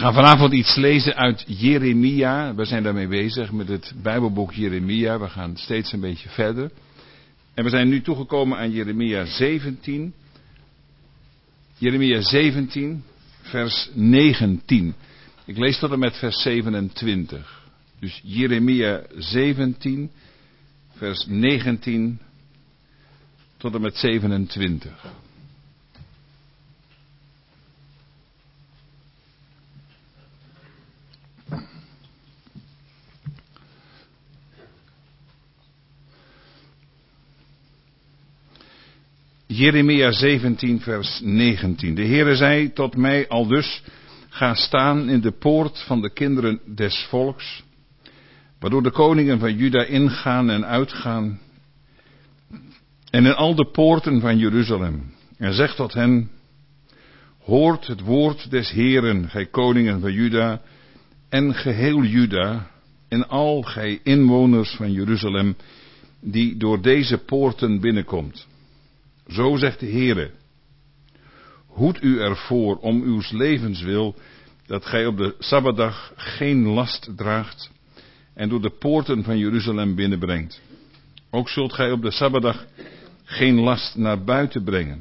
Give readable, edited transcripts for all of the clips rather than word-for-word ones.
gaan vanavond iets lezen uit Jeremia. We zijn daarmee bezig met het Bijbelboek Jeremia. We gaan steeds een beetje verder. En we zijn nu toegekomen aan Jeremia 17. Jeremia 17, vers 19. Ik lees tot en met vers 27. Dus Jeremia 17, vers 19 tot en met 27. Jeremia 17 vers 19. De Heere zei tot mij aldus: ga staan in de poort van de kinderen des volks, waardoor de koningen van Juda ingaan en uitgaan, en in al de poorten van Jeruzalem. En zeg tot hen: hoort het woord des Heeren, gij koningen van Juda, en geheel Juda, en al gij inwoners van Jeruzalem, die door deze poorten binnenkomt. Zo zegt de Heere: hoed u ervoor om uw levenswil, dat gij op de Sabbatdag geen last draagt en door de poorten van Jeruzalem binnenbrengt. Ook zult gij op de Sabbatdag geen last naar buiten brengen,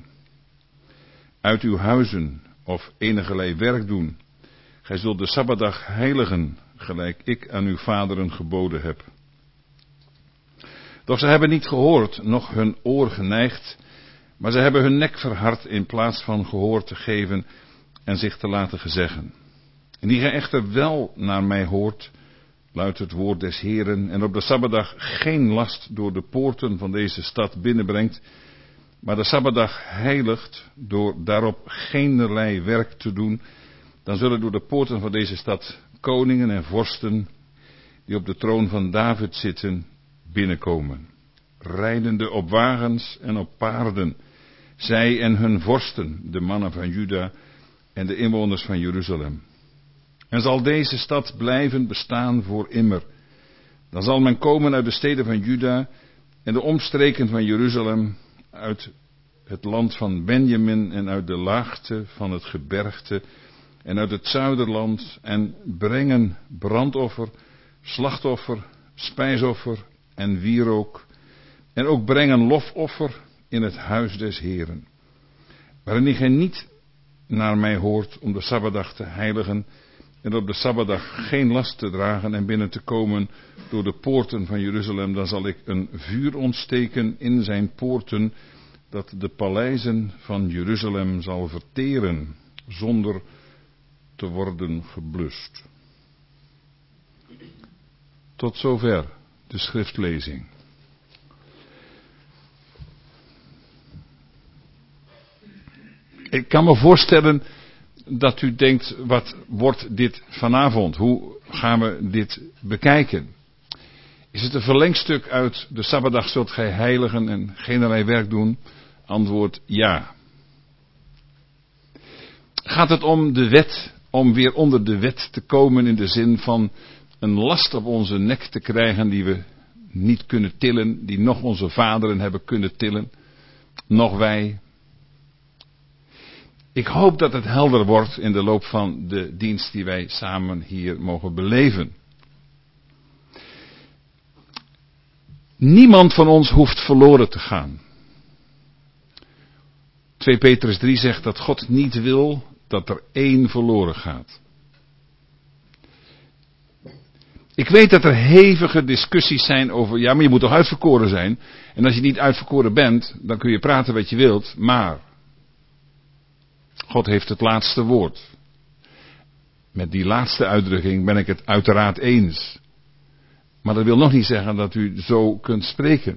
uit uw huizen of enigerlei werk doen. Gij zult de Sabbatdag heiligen, gelijk ik aan uw vaderen geboden heb. Doch ze hebben niet gehoord, noch hun oor geneigd, maar ze hebben hun nek verhard in plaats van gehoor te geven en zich te laten gezeggen. En die gij echter wel naar mij hoort, luidt het woord des Heeren, en op de Sabbatdag geen last door de poorten van deze stad binnenbrengt, maar de Sabbatdag heiligt door daarop geenerlei werk te doen, dan zullen door de poorten van deze stad koningen en vorsten, die op de troon van David zitten, binnenkomen, rijdende op wagens en op paarden, zij en hun vorsten, de mannen van Juda en de inwoners van Jeruzalem. En zal deze stad blijven bestaan voor immer. Dan zal men komen uit de steden van Juda en de omstreken van Jeruzalem, uit het land van Benjamin en uit de laagte van het gebergte en uit het zuiderland, en brengen brandoffer, slachtoffer, spijsoffer en wierook, en ook brengen lofoffer in het huis des Heeren, waarin gij niet naar mij hoort om de Sabbatdag te heiligen en op de Sabbatdag geen last te dragen en binnen te komen door de poorten van Jeruzalem, dan zal ik een vuur ontsteken in zijn poorten, dat de paleizen van Jeruzalem zal verteren, zonder te worden geblust. Tot zover de schriftlezing. Ik kan me voorstellen dat u denkt: wat wordt dit vanavond? Hoe gaan we dit bekijken? Is het een verlengstuk uit de Sabbatdag zult gij heiligen en geenerlei werk doen? Antwoord: ja. Gaat het om de wet, om weer onder de wet te komen in de zin van een last op onze nek te krijgen die we niet kunnen tillen, die nog onze vaderen hebben kunnen tillen, nog wij? Ik hoop dat het helder wordt in de loop van de dienst die wij samen hier mogen beleven. Niemand van ons hoeft verloren te gaan. 2 Petrus 3 zegt dat God niet wil dat er één verloren gaat. Ik weet dat er hevige discussies zijn over: ja, maar je moet toch uitverkoren zijn? En als je niet uitverkoren bent, dan kun je praten wat je wilt, maar God heeft het laatste woord. Met die laatste uitdrukking ben ik het uiteraard eens. Maar dat wil nog niet zeggen dat u zo kunt spreken.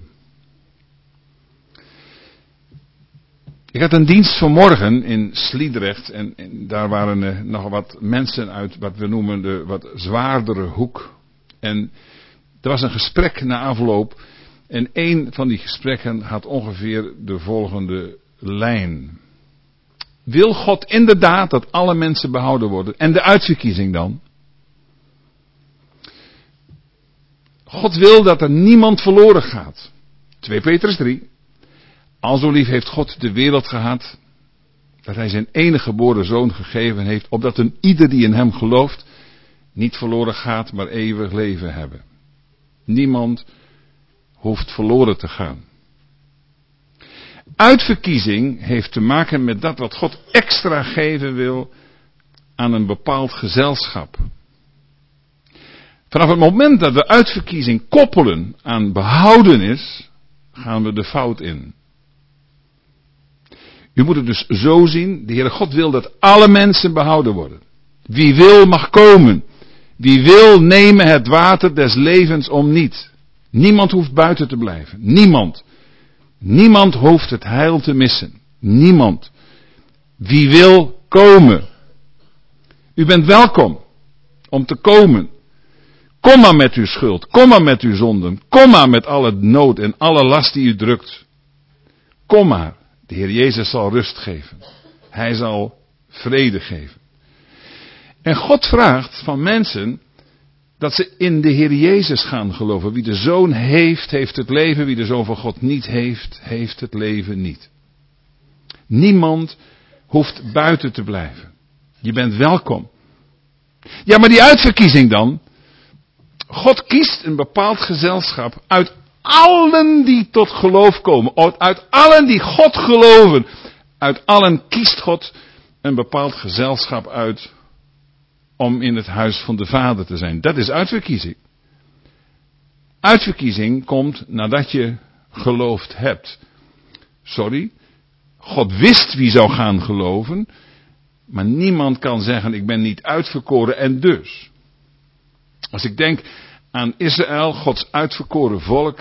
Ik had een dienst vanmorgen in Sliedrecht en daar waren nog wat mensen uit wat we noemen de wat zwaardere hoek. En er was een gesprek na afloop en één van die gesprekken had ongeveer de volgende lijn. Wil God inderdaad dat alle mensen behouden worden? En de uitverkiezing dan? God wil dat er niemand verloren gaat. 2 Petrus 3. Al zo lief heeft God de wereld gehad, Dat hij zijn enige geboren zoon gegeven heeft, opdat een ieder die in hem gelooft, niet verloren gaat, maar eeuwig leven hebben. Niemand hoeft verloren te gaan. Uitverkiezing heeft te maken met dat wat God extra geven wil aan een bepaald gezelschap. Vanaf het moment dat we uitverkiezing koppelen aan behoudenis, gaan we de fout in. U moet het dus zo zien, de Heere God wil dat alle mensen behouden worden. Wie wil mag komen. Wie wil nemen het water des levens om niet. Niemand hoeft buiten te blijven. Niemand. Niemand hoeft het heil te missen. Niemand. Wie wil komen. U bent welkom om te komen. Kom maar met uw schuld. Kom maar met uw zonden. Kom maar met alle nood en alle last die u drukt. Kom maar. De Heer Jezus zal rust geven. Hij zal vrede geven. En God vraagt van mensen dat ze in de Heer Jezus gaan geloven. Wie de Zoon heeft, heeft het leven. Wie de Zoon van God niet heeft, heeft het leven niet. Niemand hoeft buiten te blijven. Je bent welkom. Ja, maar die uitverkiezing dan. God kiest een bepaald gezelschap uit allen die tot geloof komen. Uit allen die God geloven. Uit allen kiest God een bepaald gezelschap uit om in het huis van de Vader te zijn. Dat is uitverkiezing. Uitverkiezing komt nadat je geloofd hebt. God wist wie zou gaan geloven, maar niemand kan zeggen ik ben niet uitverkoren en dus. Als ik denk aan Israël, Gods uitverkoren volk.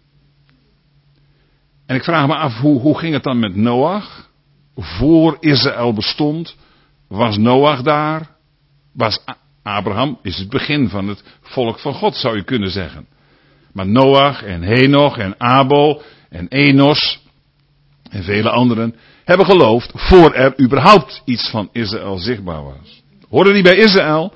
En ik vraag me af, hoe ging het dan met Noach? Voor Israël bestond, was Noach daar? Was Abraham, is het begin van het volk van God, zou je kunnen zeggen. Maar Noach en Henoch en Abel en Enos en vele anderen hebben geloofd voor er überhaupt iets van Israël zichtbaar was. Hoorden die bij Israël?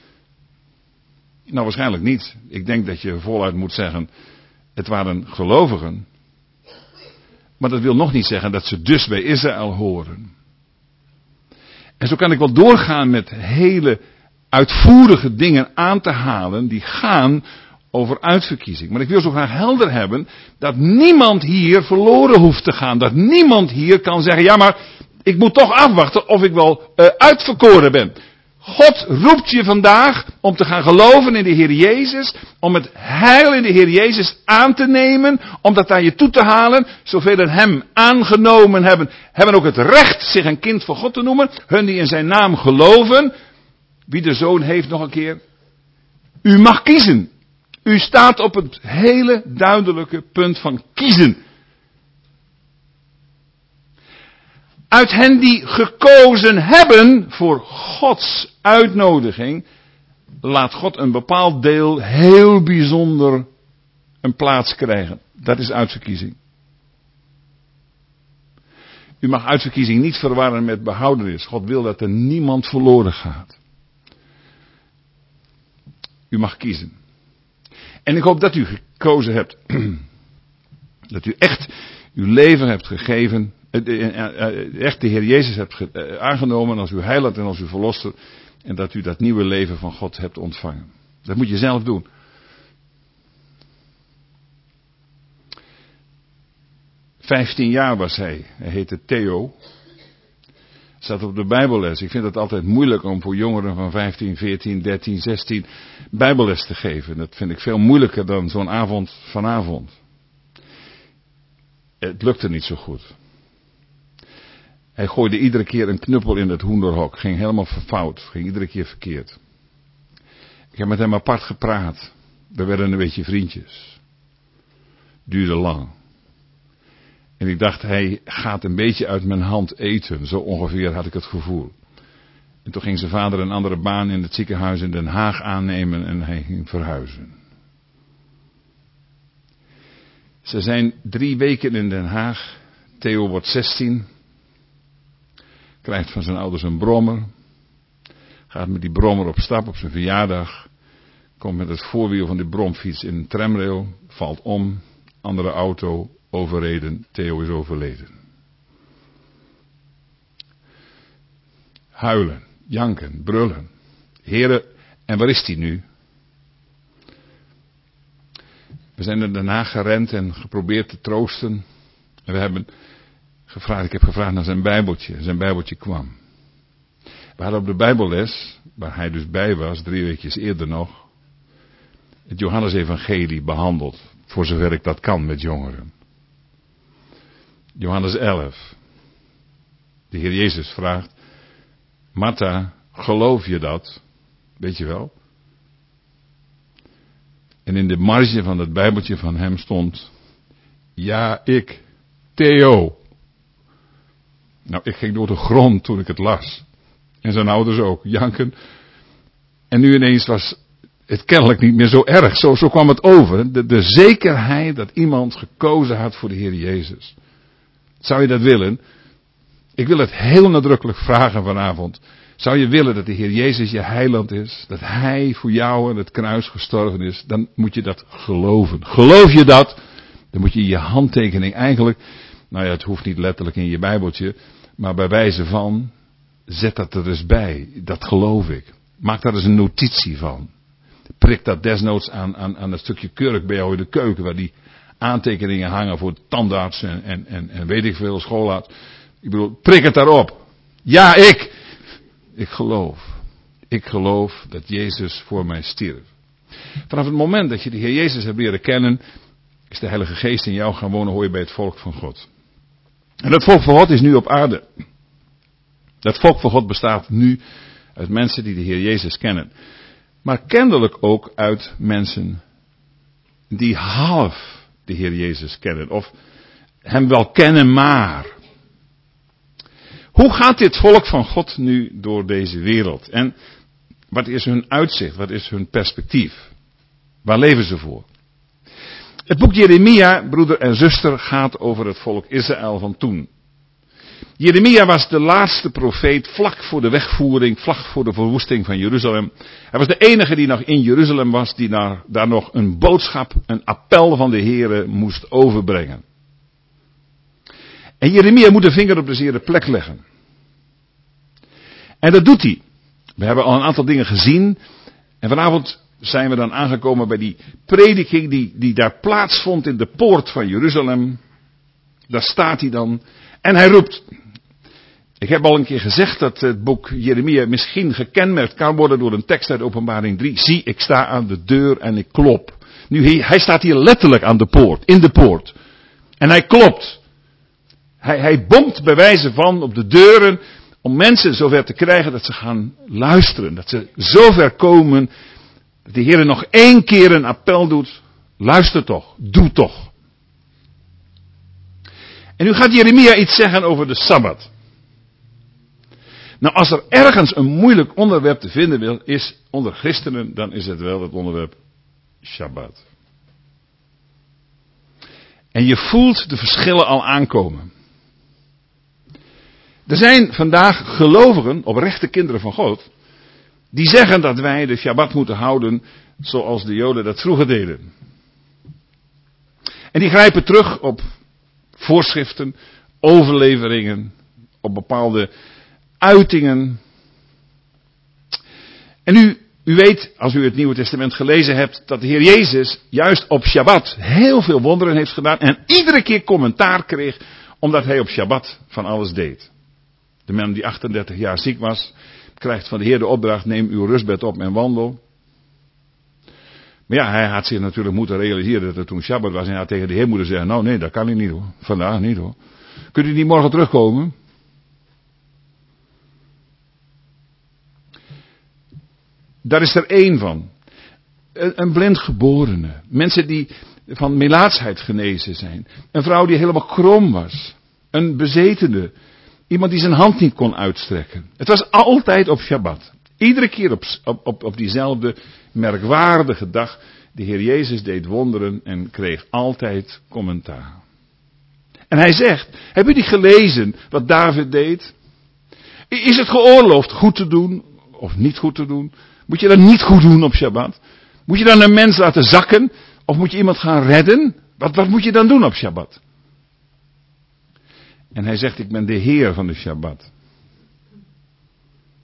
Nou, waarschijnlijk niet. Ik denk dat je voluit moet zeggen, het waren gelovigen. Maar dat wil nog niet zeggen dat ze dus bij Israël horen. En zo kan ik wel doorgaan met hele uitvoerige dingen aan te halen die gaan over uitverkiezing. Maar ik wil zo graag helder hebben dat niemand hier verloren hoeft te gaan. Dat niemand hier kan zeggen, ja maar ik moet toch afwachten of ik wel uitverkoren ben. God roept je vandaag om te gaan geloven in de Heer Jezus, om het heil in de Heer Jezus aan te nemen, om dat aan je toe te halen. Zoveel hem aangenomen hebben, hebben ook het recht zich een kind van God te noemen. Hun die in zijn naam geloven. Wie de Zoon heeft nog een keer. U mag kiezen. U staat op het hele duidelijke punt van kiezen. Uit hen die gekozen hebben voor Gods uitnodiging, laat God een bepaald deel heel bijzonder een plaats krijgen. Dat is uitverkiezing. U mag uitverkiezing niet verwarren met behoudenis. God wil dat er niemand verloren gaat. U mag kiezen. En ik hoop dat u gekozen hebt. Dat u echt uw leven hebt gegeven. Echt de Heer Jezus hebt aangenomen als uw heiland en als uw verlosser. En dat u dat nieuwe leven van God hebt ontvangen. Dat moet je zelf doen. ...15 jaar was hij. Hij heette Theo. Staat op de Bijbelles. Ik vind het altijd moeilijk om voor jongeren van 15, 14, 13, 16... Bijbelles te geven. Dat vind ik veel moeilijker dan zo'n avond vanavond. Het lukte niet zo goed. Hij gooide iedere keer een knuppel in het hoenderhok. Ging helemaal fout. Ging iedere keer verkeerd. Ik heb met hem apart gepraat. We werden een beetje vriendjes. Duurde lang. En ik dacht, hij gaat een beetje uit mijn hand eten. Zo ongeveer had ik het gevoel. En toen ging zijn vader een andere baan in het ziekenhuis in Den Haag aannemen en hij ging verhuizen. Ze zijn 3 weken in Den Haag. Theo wordt 16. Krijgt van zijn ouders een brommer. Gaat met die brommer op stap op zijn verjaardag. Komt met het voorwiel van die bromfiets in een tramrail. Valt om. Andere auto overreden. Theo is overleden. huilen, janken, brullen. Heere, en waar is hij nu? We zijn er daarna gerend en geprobeerd te troosten. En we hebben ik heb gevraagd naar zijn Bijbeltje. Zijn Bijbeltje kwam. We hadden op de Bijbelles, waar hij dus bij was, 3 weekjes eerder nog, het Johannes-evangelie behandeld. Voor zover ik dat kan met jongeren. Johannes 11. De Heer Jezus vraagt, Martha, geloof je dat? Weet je wel? En in de marge van het Bijbeltje van hem stond, ja, ik, Theo. Nou, ik ging door de grond toen ik het las. En zijn ouders ook, janken. En nu ineens was het kennelijk niet meer zo erg. Zo kwam het over. De zekerheid dat iemand gekozen had voor de Heer Jezus. Zou je dat willen? Ik wil het heel nadrukkelijk vragen vanavond. Zou je willen dat de Heer Jezus je heiland is? Dat Hij voor jou aan het kruis gestorven is? Dan moet je dat geloven. Geloof je dat? Dan moet je je handtekening eigenlijk, nou ja, het hoeft niet letterlijk in je Bijbeltje, maar bij wijze van, zet dat er eens bij. Dat geloof ik. Maak daar eens een notitie van. Prik dat desnoods aan het stukje kurk bij jou in de keuken, waar die aantekeningen hangen voor tandarts en weet ik veel, schoolaarts. Ik bedoel, prik het daarop. Ja, ik geloof. Ik geloof dat Jezus voor mij stierf. Vanaf het moment dat je de Heer Jezus hebt leren kennen, is de Heilige Geest in jou gaan wonen, hoor je bij het volk van God. En dat volk van God is nu op aarde. Dat volk van God bestaat nu uit mensen die de Heer Jezus kennen. Maar kennelijk ook uit mensen die half de Heer Jezus kennen. Of hem wel kennen, maar. Hoe gaat dit volk van God nu door deze wereld? En wat is hun uitzicht? Wat is hun perspectief? Waar leven ze voor? Het boek Jeremia, broeder en zuster, gaat over het volk Israël van toen. Jeremia was de laatste profeet vlak voor de wegvoering, vlak voor de verwoesting van Jeruzalem. Hij was de enige die nog in Jeruzalem was, die daar nog een boodschap, een appel van de Heere moest overbrengen. En Jeremia moet de vinger op de zere plek leggen. En dat doet hij. We hebben al een aantal dingen gezien. En vanavond zijn we dan aangekomen bij die prediking die daar plaatsvond in de poort van Jeruzalem. Daar staat hij dan. En hij roept. Ik heb al een keer gezegd dat het boek Jeremia misschien gekenmerkt kan worden door een tekst uit Openbaring 3. Zie, ik sta aan de deur en ik klop. Nu, hij staat hier letterlijk aan de poort, in de poort. En hij klopt. Hij bonkt bij wijze van op de deuren om mensen zover te krijgen dat ze gaan luisteren. Dat ze zover komen dat de Heer nog 1 keer een appel doet. Luister toch, doe toch. En nu gaat Jeremia iets zeggen over de Sabbat. Nou, als er ergens een moeilijk onderwerp te vinden is onder christenen, dan is het wel het onderwerp Shabbat. En je voelt de verschillen al aankomen. Er zijn vandaag gelovigen, oprechte kinderen van God, die zeggen dat wij de Shabbat moeten houden zoals de Joden dat vroeger deden. En die grijpen terug op voorschriften, overleveringen, op bepaalde uitingen. En u weet, als u het Nieuwe Testament gelezen hebt, dat de Heer Jezus juist op Shabbat heel veel wonderen heeft gedaan en iedere keer commentaar kreeg, omdat hij op Shabbat van alles deed. De man die 38 jaar ziek was, krijgt van de Heer de opdracht, neem uw rustbed op en wandel. Maar ja, hij had zich natuurlijk moeten realiseren dat het toen Shabbat was en hij had tegen de Heer moeten zeggen, nou nee, dat kan ik niet hoor, vandaag niet hoor. Kunt u niet morgen terugkomen? Daar is er 1 van. Een blindgeborene. Mensen die van melaatsheid genezen zijn. Een vrouw die helemaal krom was. Een bezetene. Iemand die zijn hand niet kon uitstrekken. Het was altijd op Shabbat. Iedere keer op diezelfde merkwaardige dag. De Heer Jezus deed wonderen en kreeg altijd commentaar. En hij zegt, hebben jullie gelezen wat David deed? Is het geoorloofd goed te doen of niet goed te doen? Moet je dat niet goed doen op Shabbat? Moet je dan een mens laten zakken? Of moet je iemand gaan redden? Wat moet je dan doen op Shabbat? En hij zegt, ik ben de Heer van de Shabbat.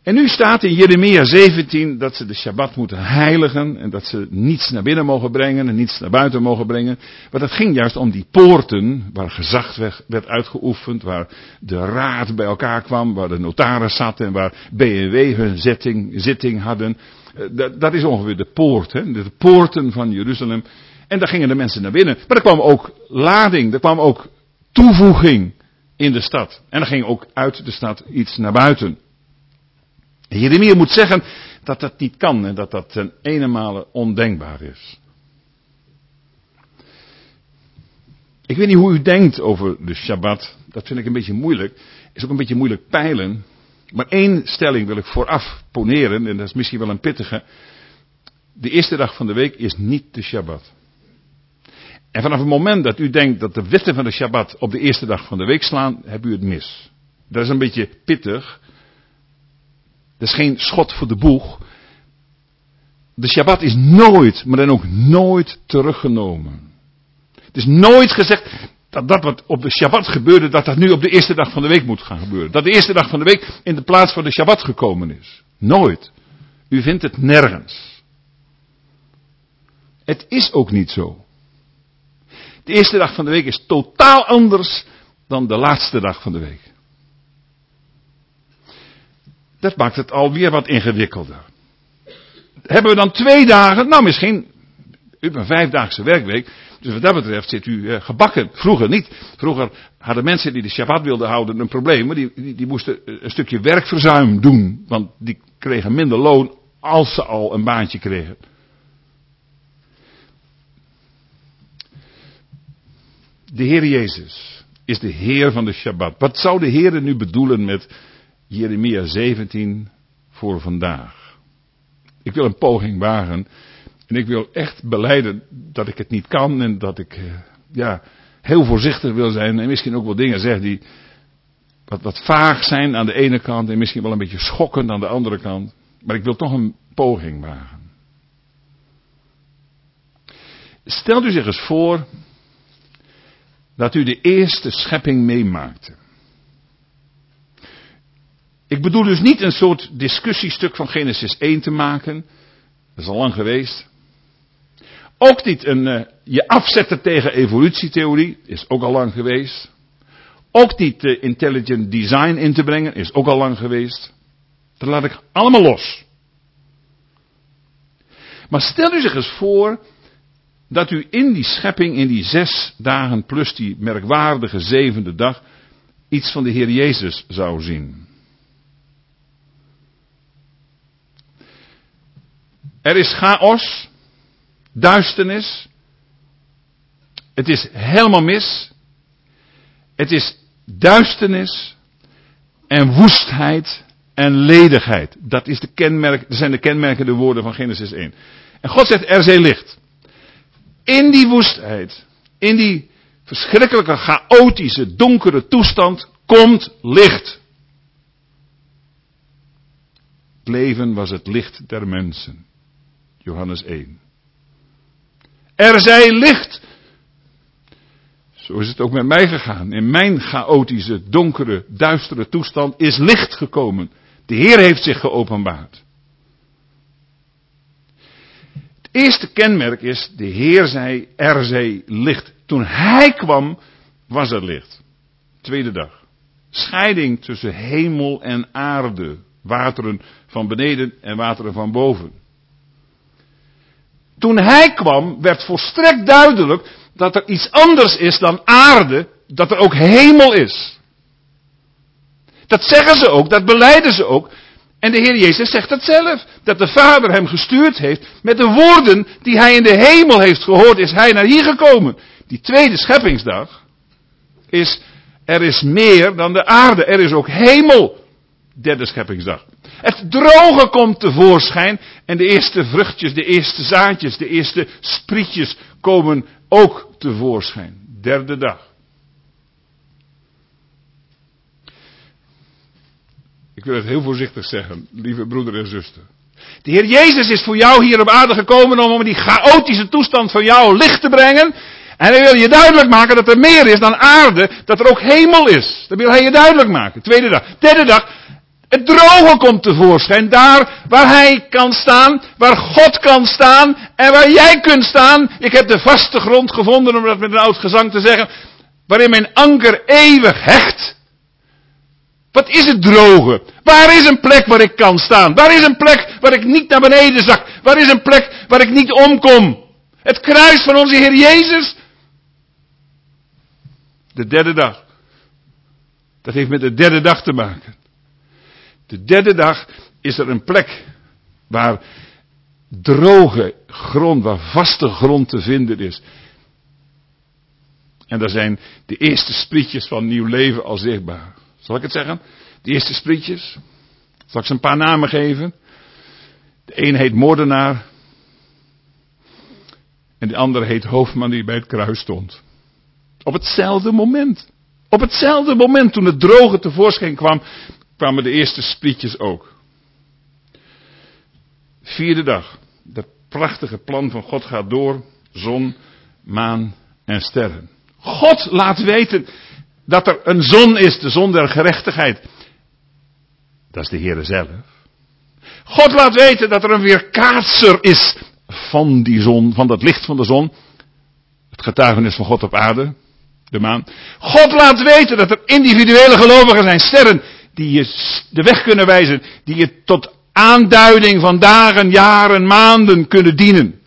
En nu staat in Jeremia 17 dat ze de Shabbat moeten heiligen en dat ze niets naar binnen mogen brengen en niets naar buiten mogen brengen. Maar dat ging juist om die poorten waar gezag werd uitgeoefend, waar de raad bij elkaar kwam, waar de notaris zat en waar B&W hun zitting hadden. Dat is ongeveer de poort, hè? De poorten van Jeruzalem. En daar gingen de mensen naar binnen. Maar er kwam ook lading, er kwam ook toevoeging in de stad. En er ging ook uit de stad iets naar buiten. Jeremia moet zeggen dat dat niet kan en dat dat ten ene ondenkbaar is. Ik weet niet hoe u denkt over de Shabbat. Dat vind ik een beetje moeilijk. Is ook een beetje moeilijk peilen. Maar één stelling wil ik vooraf poneren en dat is misschien wel een pittige. De eerste dag van de week is niet de Shabbat. En vanaf het moment dat u denkt dat de wetten van de Shabbat op de eerste dag van de week slaan, hebt u het mis. Dat is een beetje pittig. Dat is geen schot voor de boeg. De Shabbat is nooit, maar dan ook nooit teruggenomen. Het is nooit gezegd dat wat op de Shabbat gebeurde, dat nu op de eerste dag van de week moet gaan gebeuren. Dat de eerste dag van de week in de plaats van de Shabbat gekomen is. Nooit. U vindt het nergens. Het is ook niet zo. De eerste dag van de week is totaal anders dan de laatste dag van de week. Dat maakt het alweer wat ingewikkelder. Hebben we dan 2 dagen? Nou, misschien. U hebt een 5-daagse werkweek. Dus wat dat betreft zit u gebakken. Vroeger niet. Vroeger hadden mensen die de Shabbat wilden houden een probleem. Maar die moesten een stukje werkverzuim doen. Want die kregen minder loon als ze al een baantje kregen. De Heer Jezus is de Heer van de Shabbat. Wat zou de Heer nu bedoelen met Jeremia 17 voor vandaag? Ik wil een poging wagen. En ik wil echt belijden dat ik het niet kan. En dat ik heel voorzichtig wil zijn. En misschien ook wel dingen zeg die wat vaag zijn aan de ene kant. En misschien wel een beetje schokkend aan de andere kant. Maar ik wil toch een poging wagen. Stelt u zich eens voor dat u de eerste schepping meemaakte. Ik bedoel dus niet een soort discussiestuk van Genesis 1 te maken. Dat is al lang geweest. Ook niet je afzetten tegen evolutietheorie. Is ook al lang geweest. Ook niet intelligent design in te brengen. Is ook al lang geweest. Dat laat ik allemaal los. Maar stel u zich eens voor dat u in die schepping, in die 6 dagen plus die merkwaardige 7e dag, iets van de Heer Jezus zou zien. Er is chaos, duisternis. Het is helemaal mis. Het is duisternis en woestheid en ledigheid. Dat zijn de kenmerkende woorden van Genesis 1. En God zegt, er zij licht. In die woestheid, in die verschrikkelijke, chaotische, donkere toestand, komt licht. Het leven was het licht der mensen. Johannes 1. Er zij licht. Zo is het ook met mij gegaan. In mijn chaotische, donkere, duistere toestand is licht gekomen. De Heer heeft zich geopenbaard. Het eerste kenmerk is, de Heer zei, er zij licht. Toen Hij kwam, was er licht. Tweede dag. Scheiding tussen hemel en aarde. Wateren van beneden en wateren van boven. Toen Hij kwam, werd volstrekt duidelijk dat er iets anders is dan aarde, dat er ook hemel is. Dat zeggen ze ook, dat belijden ze ook. En de Heer Jezus zegt dat zelf. Dat de Vader hem gestuurd heeft met de woorden die Hij in de hemel heeft gehoord, is Hij naar hier gekomen. Die tweede scheppingsdag is, er is meer dan de aarde, er is ook hemel. Derde scheppingsdag. Het droge komt tevoorschijn en de eerste vruchtjes, de eerste zaadjes, de eerste sprietjes komen ook tevoorschijn. Derde dag. Ik wil het heel voorzichtig zeggen, lieve broeder en zuster. De Heer Jezus is voor jou hier op aarde gekomen om die chaotische toestand van jou licht te brengen. En Hij wil je duidelijk maken dat er meer is dan aarde, dat er ook hemel is. Dat wil Hij je duidelijk maken. Tweede dag. Derde dag. Het droge komt tevoorschijn, daar waar hij kan staan, waar God kan staan en waar jij kunt staan. Ik heb de vaste grond gevonden, om dat met een oud gezang te zeggen, waarin mijn anker eeuwig hecht. Wat is het droge? Waar is een plek waar ik kan staan? Waar is een plek waar ik niet naar beneden zak? Waar is een plek waar ik niet omkom? Het kruis van onze Heer Jezus. De derde dag. Dat heeft met de derde dag te maken. De derde dag is er een plek waar droge grond, waar vaste grond te vinden is. En daar zijn de eerste sprietjes van nieuw leven al zichtbaar. Zal ik het zeggen? De eerste sprietjes. Zal ik ze een paar namen geven? De een heet moordenaar. En de andere heet hoofdman die bij het kruis stond. Op hetzelfde moment. Op hetzelfde moment toen het droge tevoorschijn kwam, kwamen de eerste sprietjes ook. Vierde dag. Dat prachtige plan van God gaat door. Zon, maan en sterren. God laat weten dat er een zon is, de zon der gerechtigheid. Dat is de Heere zelf. God laat weten dat er een weerkaatser is van die zon, van dat licht van de zon. Het getuigenis van God op aarde, de maan. God laat weten dat er individuele gelovigen zijn, sterren, die je de weg kunnen wijzen, die je tot aanduiding van dagen, jaren, maanden kunnen dienen.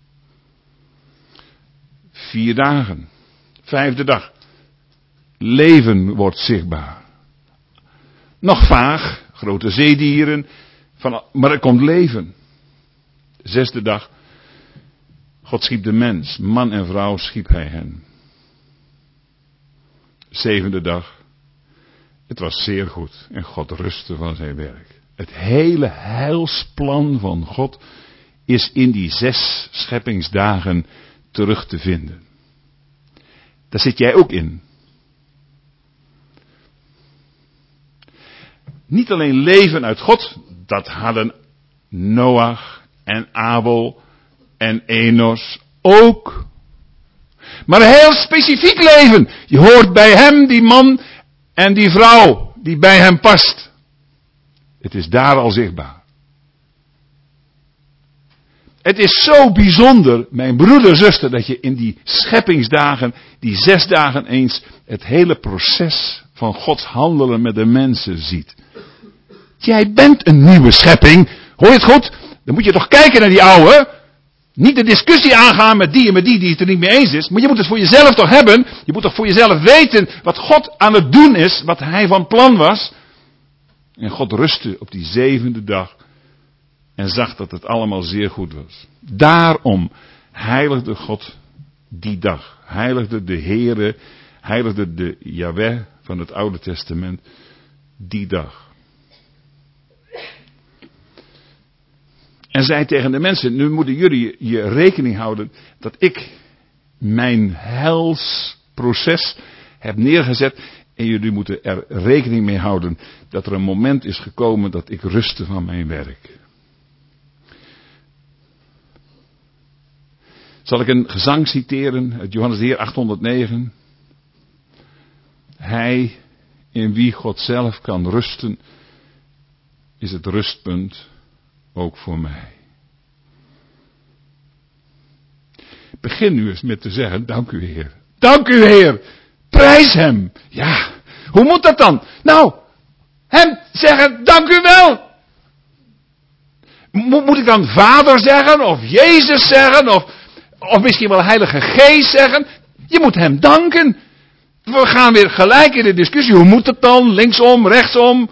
4 dagen. 5e dag. Leven wordt zichtbaar. Nog vaag, grote zeedieren, maar er komt leven. 6e dag. God schiep de mens, man en vrouw schiep hij hen. 7e dag. Het was zeer goed en God rustte van zijn werk. Het hele heilsplan van God is in die 6 scheppingsdagen terug te vinden. Daar zit jij ook in. Niet alleen leven uit God, dat hadden Noach en Abel en Enos ook. Maar heel specifiek leven. Je hoort bij hem, die man en die vrouw, die bij hem past. Het is daar al zichtbaar. Het is zo bijzonder, mijn broeder, zuster, dat je in die scheppingsdagen, die 6 dagen eens, het hele proces van Gods handelen met de mensen ziet. Jij bent een nieuwe schepping. Hoor je het goed? Dan moet je toch kijken naar die oude. Niet de discussie aangaan met die en die het er niet mee eens is. Maar je moet het voor jezelf toch hebben. Je moet toch voor jezelf weten wat God aan het doen is. Wat hij van plan was. En God rustte op die 7e dag. En zag dat het allemaal zeer goed was. Daarom heiligde God die dag. Heiligde de Heere. Heiligde de Yahweh van het Oude Testament. Die dag. En zei tegen de mensen, nu moeten jullie je rekening houden dat ik mijn heilsproces heb neergezet. En jullie moeten er rekening mee houden dat er een moment is gekomen dat ik rustte van mijn werk. Zal ik een gezang citeren uit Johannes de Heer 809. Hij in wie God zelf kan rusten, is het rustpunt ook voor mij. Begin nu eens met te zeggen, dank u Heer. Dank u Heer. Prijs hem. Ja, hoe moet dat dan? Nou, hem zeggen, dank u wel. Moet ik dan Vader zeggen, of Jezus zeggen, of misschien wel Heilige Geest zeggen? Je moet hem danken. We gaan weer gelijk in de discussie, hoe moet het dan? Linksom, rechtsom.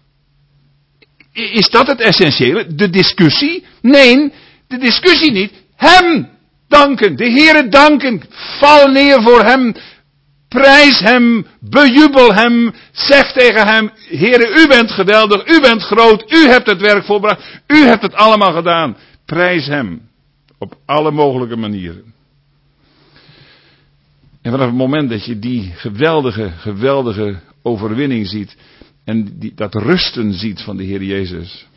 Is dat het essentiële? De discussie? Nee, de discussie niet. Hem danken, de Heere danken. Val neer voor hem. Prijs hem, bejubel hem. Zeg tegen hem, Heere, u bent geweldig, u bent groot, u hebt het werk volbracht. U hebt het allemaal gedaan. Prijs hem. Op alle mogelijke manieren. En vanaf het moment dat je die geweldige overwinning ziet. En dat rusten ziet van de Heer Jezus.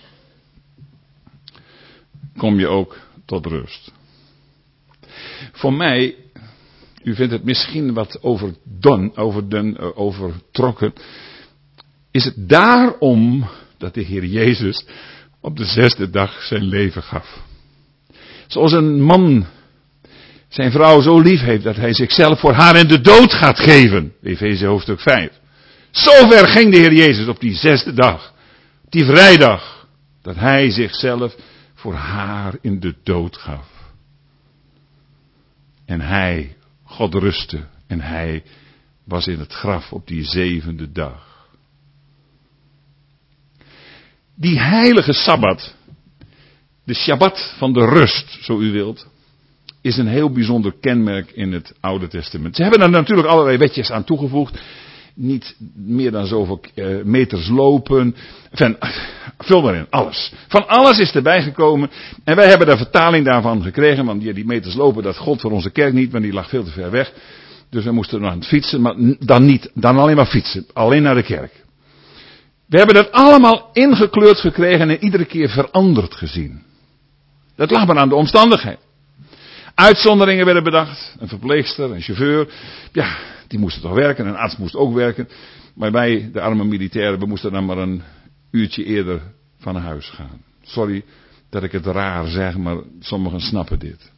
Kom je ook tot rust. Voor mij, u vindt het misschien wat overtrokken. Is het daarom dat de Heer Jezus op de 6e dag zijn leven gaf. Zoals een man zijn vrouw zo lief heeft dat hij zichzelf voor haar in de dood gaat geven. Efeze hoofdstuk 5. Zover ging de Heer Jezus op die 6e dag. Die vrijdag. Dat hij zichzelf voor haar in de dood gaf. En hij, God rustte. En hij was in het graf op die 7e dag. Die heilige Sabbat. De Shabbat van de rust, zo u wilt. Is een heel bijzonder kenmerk in het Oude Testament. Ze hebben er natuurlijk allerlei wetjes aan toegevoegd. Niet meer dan zoveel meters lopen. Vul maar in, alles. Van alles is erbij gekomen. En wij hebben de vertaling daarvan gekregen. Want die meters lopen, dat gold voor onze kerk niet. Want die lag veel te ver weg. Dus we moesten nog aan het fietsen. Maar dan alleen maar fietsen. Alleen naar de kerk. We hebben dat allemaal ingekleurd gekregen en iedere keer veranderd gezien. Dat lag maar aan de omstandigheid. Uitzonderingen werden bedacht. Een verpleegster, een chauffeur. Ja, die moesten toch werken. Een arts moest ook werken. Maar wij, de arme militairen, we moesten dan maar een uurtje eerder van huis gaan. Sorry dat ik het raar zeg, maar sommigen snappen dit.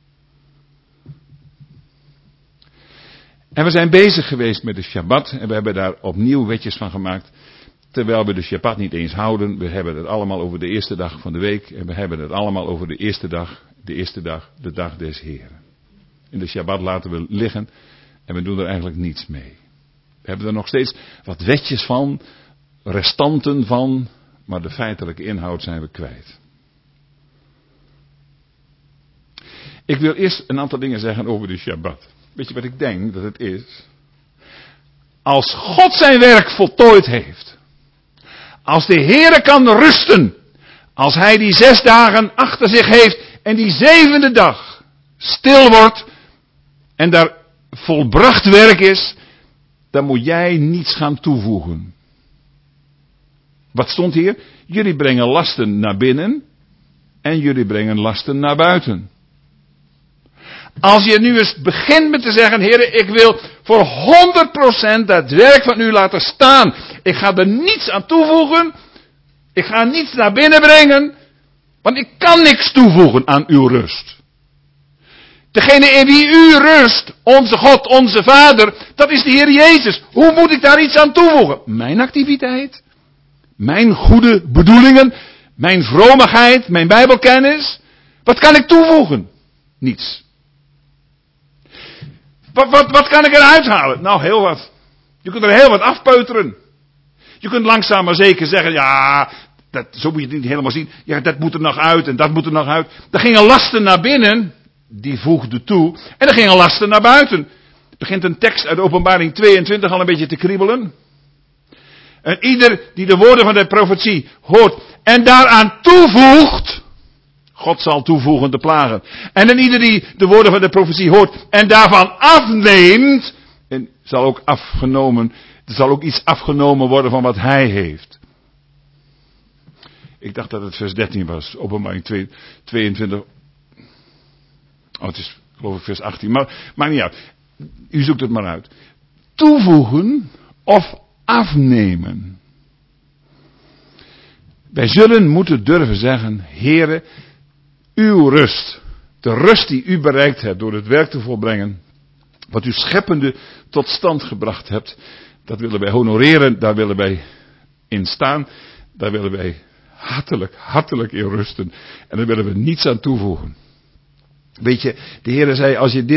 En we zijn bezig geweest met de Shabbat. En we hebben daar opnieuw wetjes van gemaakt. Terwijl we de Shabbat niet eens houden. We hebben het allemaal over de eerste dag van de week. En we hebben het allemaal over de eerste dag, de dag des Heren. In de Shabbat laten we liggen. En we doen er eigenlijk niets mee. We hebben er nog steeds wat wetjes van. Restanten van. Maar de feitelijke inhoud zijn we kwijt. Ik wil eerst een aantal dingen zeggen over de Shabbat. Weet je wat ik denk dat het is? Als God zijn werk voltooid heeft. Als de Heere kan rusten. Als hij die 6 dagen achter zich heeft. En die 7e dag stil wordt. En daar volbracht werk is. Dan moet jij niets gaan toevoegen. Wat stond hier? Jullie brengen lasten naar binnen. En jullie brengen lasten naar buiten. Als je nu eens begint met te zeggen, Heere, ik wil voor 100% dat werk van u laten staan. Ik ga er niets aan toevoegen. Ik ga niets naar binnen brengen. Want ik kan niks toevoegen aan uw rust. Degene in wie u rust, onze God, onze Vader, dat is de Heer Jezus. Hoe moet ik daar iets aan toevoegen? Mijn activiteit? Mijn goede bedoelingen? Mijn vromigheid? Mijn Bijbelkennis? Wat kan ik toevoegen? Niets. Wat kan ik eruit halen? Nou, heel wat. Je kunt er heel wat afpeuteren. Je kunt langzaam maar zeker zeggen, ja, zo moet je het niet helemaal zien. Ja, dat moet er nog uit en dat moet er nog uit. Er gingen lasten naar binnen, die voegde toe. En er gingen lasten naar buiten. Er begint een tekst uit Openbaring 22 al een beetje te kriebelen. En ieder die de woorden van de profetie hoort en daaraan toevoegt, God zal toevoegen de plagen. En dan ieder die de woorden van de profetie hoort en daarvan afneemt, en zal ook afgenomen, er zal ook iets afgenomen worden van wat hij heeft. Ik dacht dat het vers 13 was, Openbaring 22. Oh, het is geloof ik vers 18, maar maakt niet uit. U zoekt het maar uit. Toevoegen of afnemen. Wij zullen moeten durven zeggen, Heere, uw rust, de rust die u bereikt hebt door het werk te volbrengen, wat u scheppende tot stand gebracht hebt, dat willen wij honoreren, daar willen wij in staan, daar willen wij hartelijk in rusten en daar willen we niets aan toevoegen. Weet je, de Heer zei, als je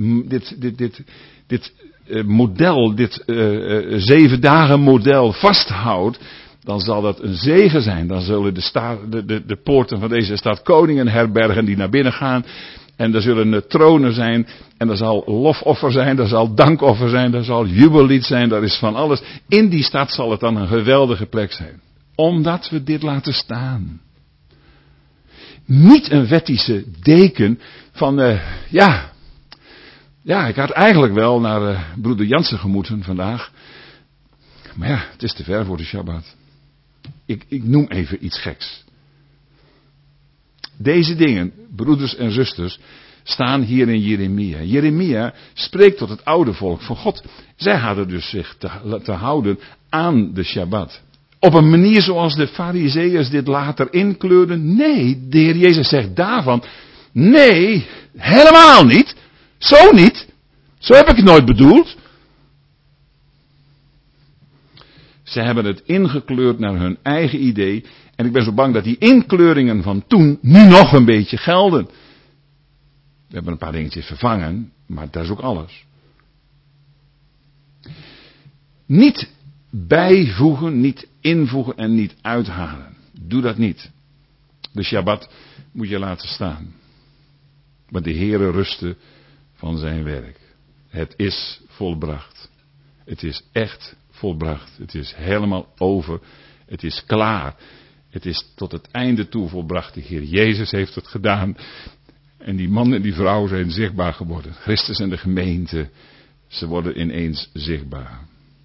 dit model, dit 7 dagen model vasthoudt, dan zal dat een zegen zijn. Dan zullen de poorten van deze stad koningen herbergen die naar binnen gaan. En er zullen tronen zijn. En er zal lofoffer zijn. Er zal dankoffer zijn. Er zal jubellied zijn. Er is van alles. In die stad zal het dan een geweldige plek zijn. Omdat we dit laten staan. Niet een wettische deken van, ja, ik had eigenlijk wel naar broeder Jansen gemoeten vandaag. Maar ja, het is te ver voor de Shabbat. Ik noem even iets geks. Deze dingen, broeders en zusters, staan hier in Jeremia. Jeremia spreekt tot het oude volk van God. Zij hadden dus zich te houden aan de Shabbat. op een manier zoals de Farizeeërs dit later inkleurden. Nee, de Heer Jezus zegt daarvan, nee, helemaal niet. Zo niet. Zo heb ik het nooit bedoeld. Ze hebben het ingekleurd naar hun eigen idee. En ik ben zo bang dat die inkleuringen van toen nu nog een beetje gelden. We hebben een paar dingetjes vervangen, maar dat is ook alles. Niet bijvoegen, niet invoegen en niet uithalen. Doe dat niet. De Shabbat moet je laten staan. Want de Heere rustte van zijn werk. Het is volbracht. Het is echt volbracht. Het is helemaal over. Het is klaar. Het is tot het einde toe volbracht. De Heer Jezus heeft het gedaan. En die man en die vrouw zijn zichtbaar geworden. Christus en de gemeente. Ze worden ineens zichtbaar.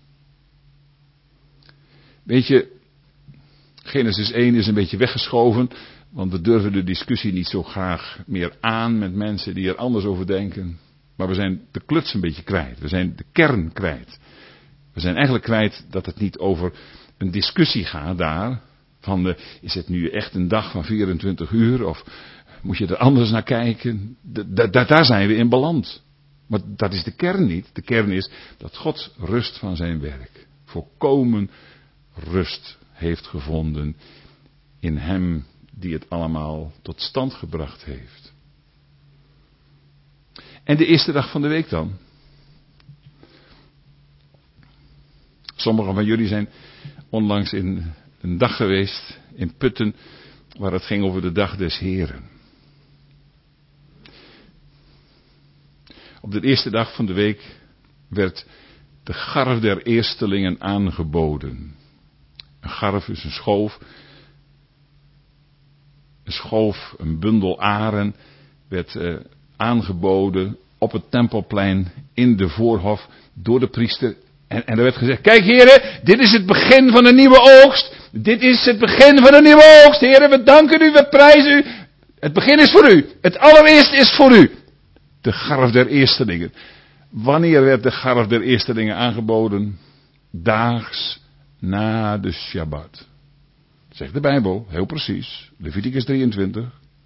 Weet je, Genesis 1 is een beetje weggeschoven. Want we durven de discussie niet zo graag meer aan met mensen die er anders over denken. Maar we zijn de kluts een beetje kwijt. We zijn de kern kwijt. We zijn eigenlijk kwijt dat het niet over een discussie gaat daar. Van is het nu echt een dag van 24 uur of moet je er anders naar kijken? Daar zijn we in beland. Maar dat is de kern niet. De kern is dat God rust van zijn werk. Volkomen rust heeft gevonden in hem die het allemaal tot stand gebracht heeft. En de eerste dag van de week dan? Sommigen van jullie zijn onlangs in een dag geweest in Putten waar het ging over de dag des Heren. Op de eerste dag van de week werd de garf der eerstelingen aangeboden. Een garf is een schoof. Een schoof, een bundel aren werd aangeboden op het tempelplein in de voorhof door de priester. En er werd gezegd, kijk heren, dit is het begin van een nieuwe oogst. Dit is het begin van een nieuwe oogst. Heren, we danken u, we prijzen u. Het begin is voor u. Het allereerste is voor u. De garf der eerstelingen. Wanneer werd de garf der eerstelingen aangeboden? Daags na de Shabbat. Zegt de Bijbel, heel precies. Leviticus 23.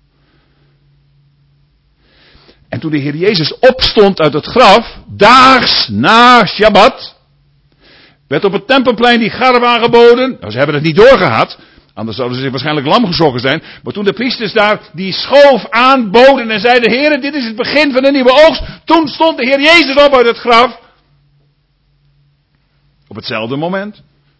En toen de Heer Jezus opstond uit het graf, daags na Shabbat, werd op het tempelplein die garf aangeboden. Nou, ze hebben het niet doorgehad, anders zouden ze zich waarschijnlijk lam geschrokken zijn. Maar toen de priesters daar die schoof aanboden en zeiden, Heer, dit is het begin van een nieuwe oogst. Toen stond de Heer Jezus op uit het graf. Op hetzelfde moment.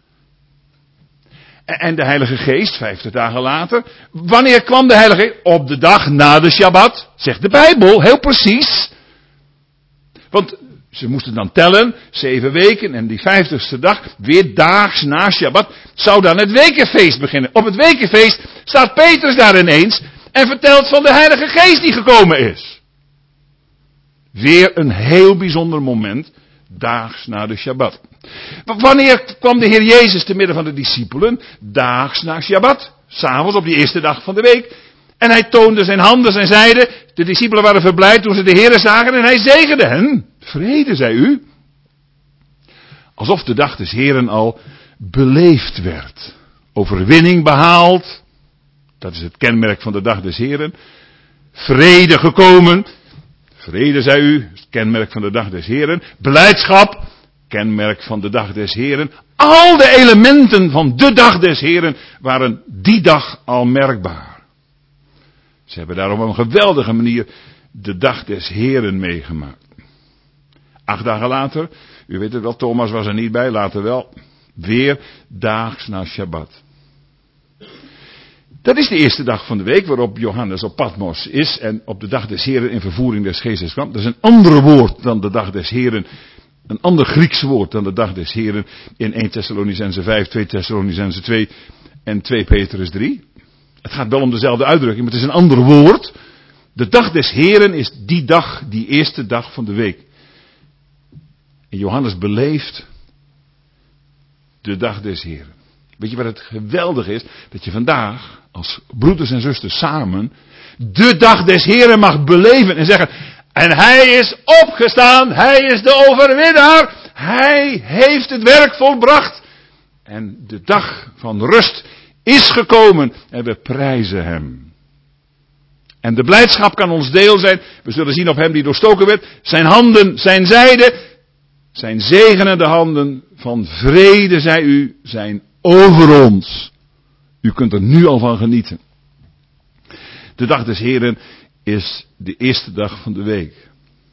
En de Heilige Geest, 50 dagen later. Wanneer kwam de Heilige Geest? Op de dag na de Shabbat. Zegt de Bijbel, heel precies. Want ze moesten dan tellen, 7 weken en die 50ste dag, weer daags na Shabbat, zou dan het wekenfeest beginnen. Op het wekenfeest staat Petrus daar ineens en vertelt van de Heilige Geest die gekomen is. Weer een heel bijzonder moment, daags na de Shabbat. Wanneer kwam de Heer Jezus te midden van de discipelen? Daags na Shabbat, 's avonds op die eerste dag van de week. En hij toonde zijn handen en zeide, de discipelen waren verblijd toen ze de Heer zagen en hij zegende hen. Vrede, zei u. Alsof de dag des Heren al beleefd werd. Overwinning behaald. Dat is het kenmerk van de dag des Heren. Vrede gekomen. Vrede, zei u, is het kenmerk van de dag des Heren. Blijdschap, kenmerk van de dag des Heren. Al de elementen van de dag des Heren waren die dag al merkbaar. Ze hebben daar op een geweldige manier de dag des Heren meegemaakt. 8 dagen later, u weet het wel, Thomas was er niet bij, later wel, weer daags na Shabbat. Dat is de eerste dag van de week waarop Johannes op Patmos is en op de dag des Heren in vervoering des Geestes kwam. Dat is een ander woord dan de dag des Heren, een ander Grieks woord dan de dag des Heren in 1 Thessalonicense 5, 2 Thessalonicense 2 en 2 Petrus 3. Het gaat wel om dezelfde uitdrukking, maar het is een ander woord. De dag des Heren is die dag, die eerste dag van de week. En Johannes beleeft de dag des Heren. Weet je wat het geweldig is? Dat je vandaag als broeders en zusters samen de dag des Heren mag beleven en zeggen, en hij is opgestaan, hij is de overwinnaar, hij heeft het werk volbracht. En de dag van rust is gekomen en we prijzen hem. En de blijdschap kan ons deel zijn. We zullen zien op hem die doorstoken werd. Zijn handen, zijn zijde, zijn zegenende handen van vrede, zij u, zijn over ons. U kunt er nu al van genieten. De dag des Heren is de eerste dag van de week.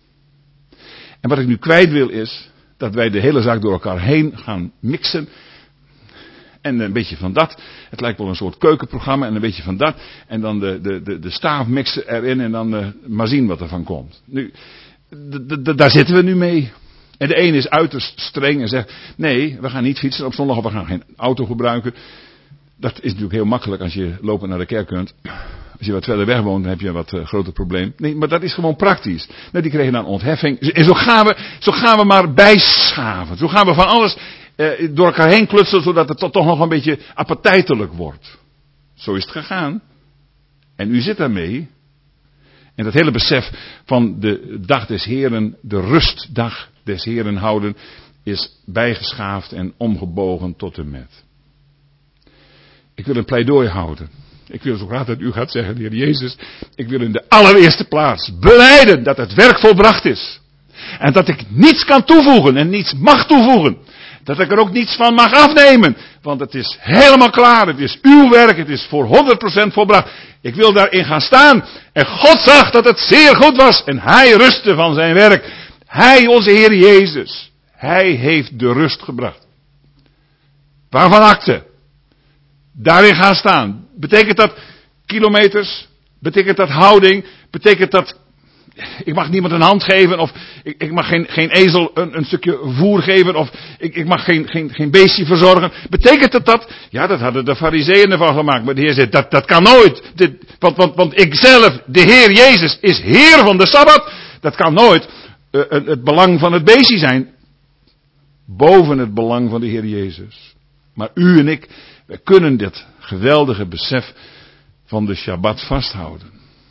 En wat ik nu kwijt wil is dat wij de hele zaak door elkaar heen gaan mixen. En een beetje van dat. Het lijkt wel een soort keukenprogramma en een beetje van dat. En dan de staaf mixen erin en dan maar zien wat er van komt. Nu, daar zitten we nu mee. En de ene is uiterst streng en zegt, nee, we gaan niet fietsen op zondag of we gaan geen auto gebruiken. Dat is natuurlijk heel makkelijk als je lopend naar de kerk kunt. Als je wat verder weg woont, dan heb je een wat groter probleem. Nee, maar dat is gewoon praktisch. Nou, die kregen dan ontheffing. En zo gaan we maar bijschaven. Zo gaan we van alles door elkaar heen klutselen, zodat het toch nog een beetje appetijtelijk wordt. Zo is het gegaan. En u zit daarmee. En dat hele besef van de dag des Heren, de rustdag des Heren houden, is bijgeschaafd en omgebogen tot en met. Ik wil een pleidooi houden. Ik wil zo graag dat u gaat zeggen, Heer Jezus, ik wil in de allereerste plaats belijden dat het werk volbracht is. En dat ik niets kan toevoegen en niets mag toevoegen. Dat ik er ook niets van mag afnemen. Want het is helemaal klaar. Het is uw werk. Het is voor 100% volbracht. Ik wil daarin gaan staan. En God zag dat het zeer goed was. En hij rustte van zijn werk. Hij, onze Heer Jezus. Hij heeft de rust gebracht. Waarvan akte? Daarin gaan staan. Betekent dat kilometers? Betekent dat houding? Betekent dat ik mag niemand een hand geven, of ik mag geen ezel een stukje voer geven, of ik mag geen beestje verzorgen. Betekent het dat? Ja, dat hadden de farizeeën ervan gemaakt, maar de Heer zei, dat kan nooit. Want ik zelf, de Heer Jezus, is Heer van de Sabbat. Dat kan nooit het belang van het beestje zijn, boven het belang van de Heer Jezus. Maar u en ik, wij kunnen dit geweldige besef van de Shabbat vasthouden.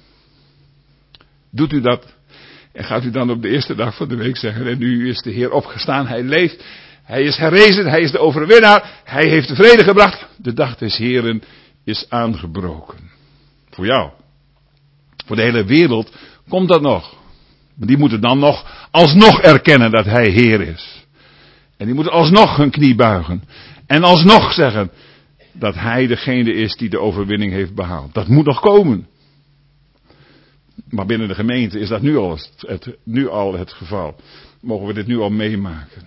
Doet u dat en gaat u dan op de eerste dag van de week zeggen, en nu is de Heer opgestaan, hij leeft, hij is herrezen, hij is de overwinnaar, hij heeft de vrede gebracht, de dag des Heren is aangebroken. Voor jou. Voor de hele wereld komt dat nog. Maar die moeten dan nog alsnog erkennen dat hij Heer is. En die moeten alsnog hun knie buigen. En alsnog zeggen dat hij degene is die de overwinning heeft behaald. Dat moet nog komen. Maar binnen de gemeente is dat nu al het geval. Mogen we dit nu al meemaken.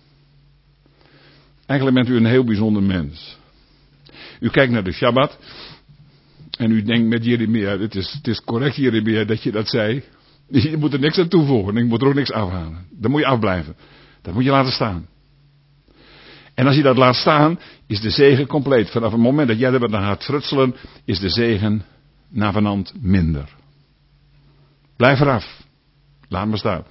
Eigenlijk bent u een heel bijzonder mens. U kijkt naar de Shabbat. En u denkt met Jeremia, het is correct Jeremia dat je dat zei. Je moet er niks aan toevoegen. Ik moet er ook niks afhalen. Dan moet je afblijven. Dat moet je laten staan. En als je dat laat staan, is de zegen compleet. Vanaf het moment dat jij er dan gaat frutselen, is de zegen navenant minder. Blijf eraf. Laat maar staan.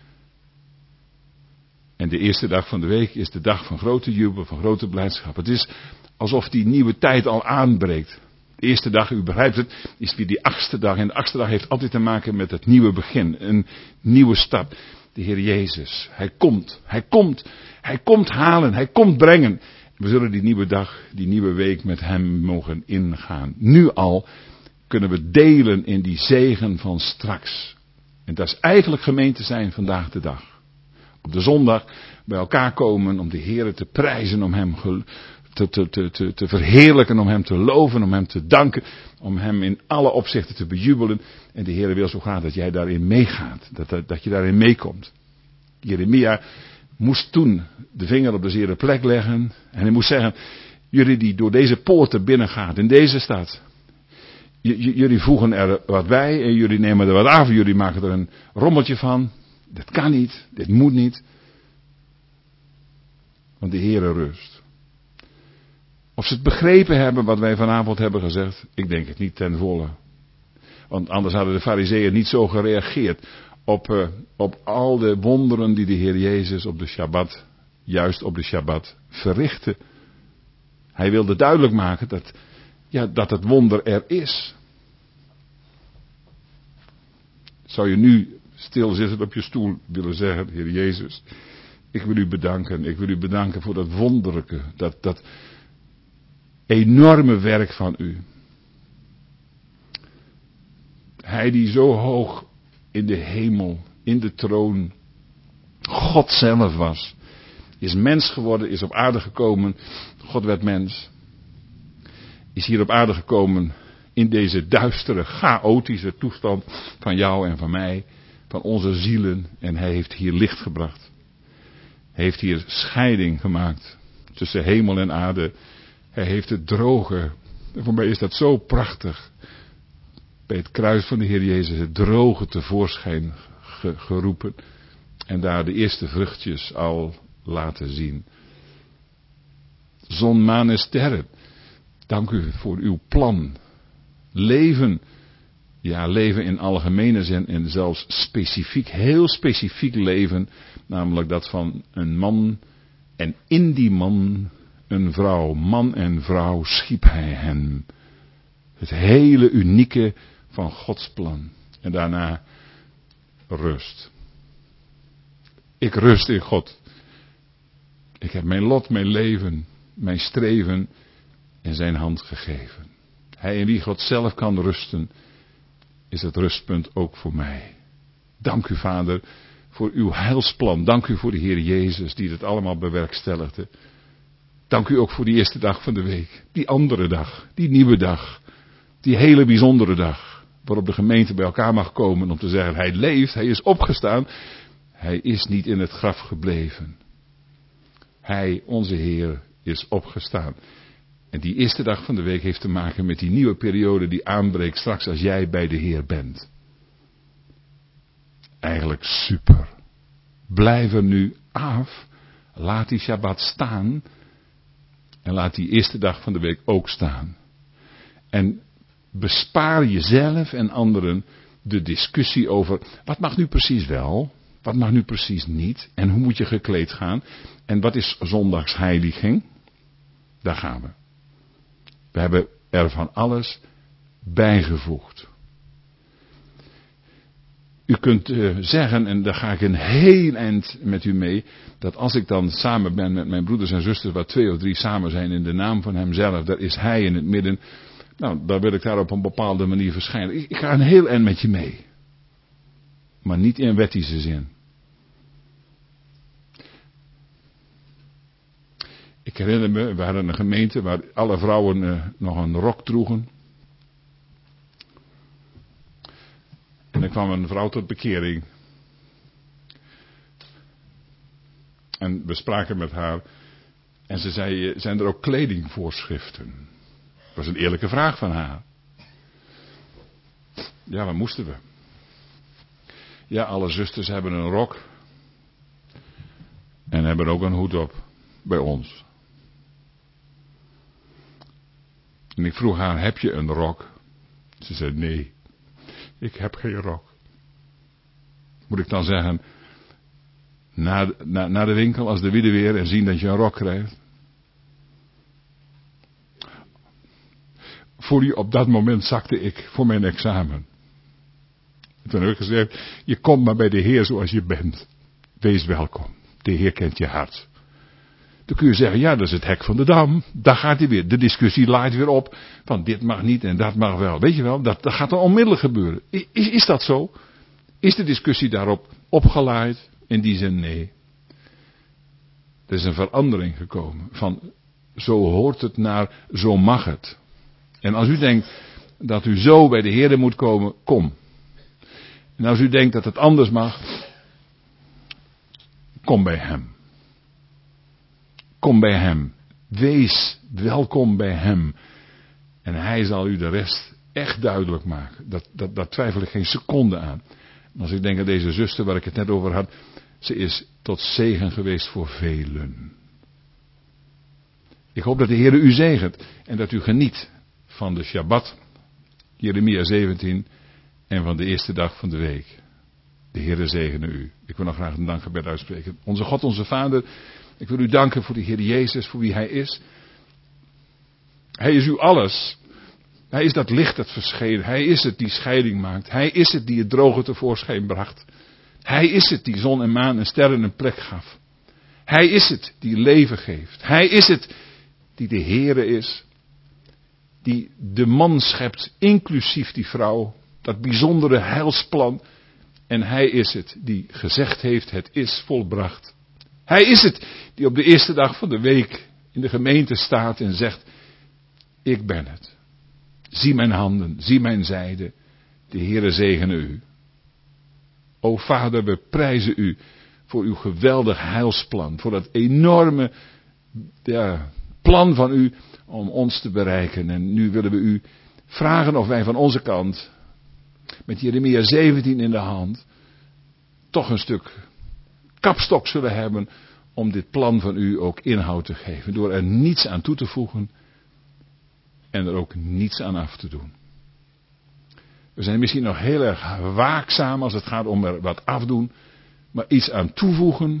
En de eerste dag van de week is de dag van grote jubel, van grote blijdschap. Het is alsof die nieuwe tijd al aanbreekt. De eerste dag, u begrijpt het, is weer die 8e dag. En de 8e dag heeft altijd te maken met het nieuwe begin. Een nieuwe stap. De Heer Jezus. Hij komt halen. Hij komt brengen. We zullen die nieuwe dag, die nieuwe week met hem mogen ingaan. Nu al kunnen we delen in die zegen van straks. En dat is eigenlijk gemeente zijn vandaag de dag. Op de zondag bij elkaar komen om de Heer te prijzen, om hem te verheerlijken, om hem te loven, om hem te danken, om hem in alle opzichten te bejubelen. En de Heer wil zo graag dat jij daarin meegaat, dat je daarin meekomt. Jeremia moest toen de vinger op de zere plek leggen en hij moest zeggen, jullie die door deze poorten binnengaan in deze stad, jullie voegen er wat bij en jullie nemen er wat af, jullie maken er een rommeltje van. Dat kan niet, dit moet niet. Want de Heere rust. Of ze het begrepen hebben wat wij vanavond hebben gezegd, ik denk het niet ten volle. Want anders hadden de farizeeën niet zo gereageerd op al de wonderen die de Heer Jezus op de Shabbat, juist op de Shabbat, verrichtte. Hij wilde duidelijk maken dat het wonder er is. Zou je nu stilzitten op je stoel willen zeggen, Heer Jezus, Ik wil u bedanken. Ik wil u bedanken voor dat wonderlijke, dat enorme werk van u. Hij die zo hoog in de hemel, in de troon, God zelf was, is mens geworden, is op aarde gekomen. God werd mens. Is hier op aarde gekomen in deze duistere, chaotische toestand van jou en van mij, van onze zielen. En hij heeft hier licht gebracht. Hij heeft hier scheiding gemaakt tussen hemel en aarde. Hij heeft het droge, en voor mij is dat zo prachtig, bij het kruis van de Heer Jezus het droge tevoorschijn geroepen. En daar de eerste vruchtjes al laten zien. Zon, maan en sterren. Dank u voor uw plan. Leven. Ja, leven in algemene zin en zelfs specifiek, heel specifiek leven. Namelijk dat van een man en in die man een vrouw. Man en vrouw schiep hij hen. Het hele unieke van Gods plan. En daarna rust. Ik rust in God. Ik heb mijn lot, mijn leven, mijn streven in zijn hand gegeven. Hij in wie God zelf kan rusten, is het rustpunt ook voor mij. Dank u, Vader, voor uw heilsplan. Dank u voor de Heer Jezus die dit allemaal bewerkstelligde. Dank u ook voor die eerste dag van de week. Die andere dag, die nieuwe dag. Die hele bijzondere dag. Waarop de gemeente bij elkaar mag komen om te zeggen, hij leeft, hij is opgestaan. Hij is niet in het graf gebleven. Hij, onze Heer, is opgestaan. En die eerste dag van de week heeft te maken met die nieuwe periode die aanbreekt straks als jij bij de Heer bent. Eigenlijk super. Blijf er nu af. Laat die Shabbat staan. En laat die eerste dag van de week ook staan. En bespaar jezelf en anderen de discussie over wat mag nu precies wel, wat mag nu precies niet en hoe moet je gekleed gaan en wat is zondagsheiliging. Daar gaan we. We hebben er van alles bijgevoegd. U kunt zeggen, en daar ga ik een heel eind met u mee, dat als ik dan samen ben met mijn broeders en zusters, waar 2 of 3 samen zijn in de naam van hemzelf, daar is hij in het midden. Nou, dan wil ik daar op een bepaalde manier verschijnen. Ik ga een heel eind met je mee. Maar niet in wettische zin. Ik herinner me, we hadden een gemeente waar alle vrouwen nog een rok droegen. En er kwam een vrouw tot bekering. En we spraken met haar. En ze zei, zijn er ook kledingvoorschriften? Dat was een eerlijke vraag van haar. Ja, wat moesten we? Ja, alle zusters hebben een rok. En hebben ook een hoed op. Bij ons. En ik vroeg haar, heb je een rok? Ze zei, nee. Ik heb geen rok. Moet ik dan zeggen, naar de winkel als de wiede weer en zien dat je een rok krijgt? Voor u op dat moment zakte ik voor mijn examen. En toen heb ik gezegd, je komt maar bij de Heer zoals je bent. Wees welkom. De Heer kent je hart. Dan kun je zeggen, ja, dat is het hek van de dam. Daar gaat hij weer. De discussie laait weer op. Van dit mag niet en dat mag wel. Weet je wel, dat gaat dan onmiddellijk gebeuren. Is dat zo? Is de discussie daarop opgelaaid? In die zin, nee. Er is een verandering gekomen. Van, zo hoort het naar, zo mag het. En als u denkt dat u zo bij de Heer moet komen, kom. En als u denkt dat het anders mag, kom bij Hem. Kom bij Hem. Wees welkom bij Hem. En Hij zal u de rest echt duidelijk maken. Daar twijfel ik geen seconde aan. En als ik denk aan deze zuster waar ik het net over had. Ze is tot zegen geweest voor velen. Ik hoop dat de Heer u zegent. En dat u geniet van de Shabbat. Jeremia 17. En van de eerste dag van de week. De Heer zegene u. Ik wil nog graag een dankgebed uitspreken. Onze God, onze Vader. Ik wil u danken voor de Heer Jezus, voor wie Hij is. Hij is uw alles. Hij is dat licht dat verscheen. Hij is het die scheiding maakt. Hij is het die het droge tevoorschijn bracht. Hij is het die zon en maan en sterren een plek gaf. Hij is het die leven geeft. Hij is het die de Heere is. Die de man schept, inclusief die vrouw. Dat bijzondere heilsplan. En hij is het die gezegd heeft, het is volbracht. Hij is het die op de eerste dag van de week in de gemeente staat en zegt, ik ben het. Zie mijn handen, zie mijn zijde. De Heere zegene u. O Vader, we prijzen u voor uw geweldig heilsplan. Voor dat enorme plan van u om ons te bereiken. En nu willen we u vragen of wij van onze kant, met Jeremia 17 in de hand, toch een stuk kapstok zullen hebben om dit plan van u ook inhoud te geven. Door er niets aan toe te voegen en er ook niets aan af te doen. We zijn misschien nog heel erg waakzaam als het gaat om er wat afdoen, maar iets aan toevoegen.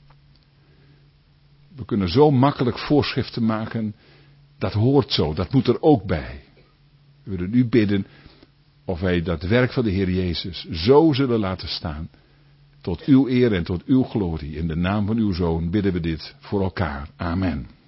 We kunnen zo makkelijk voorschriften maken, dat hoort zo, dat moet er ook bij. We willen u bidden of wij dat werk van de Heer Jezus zo zullen laten staan, tot uw eer en tot uw glorie. In de naam van uw Zoon bidden we dit voor elkaar. Amen.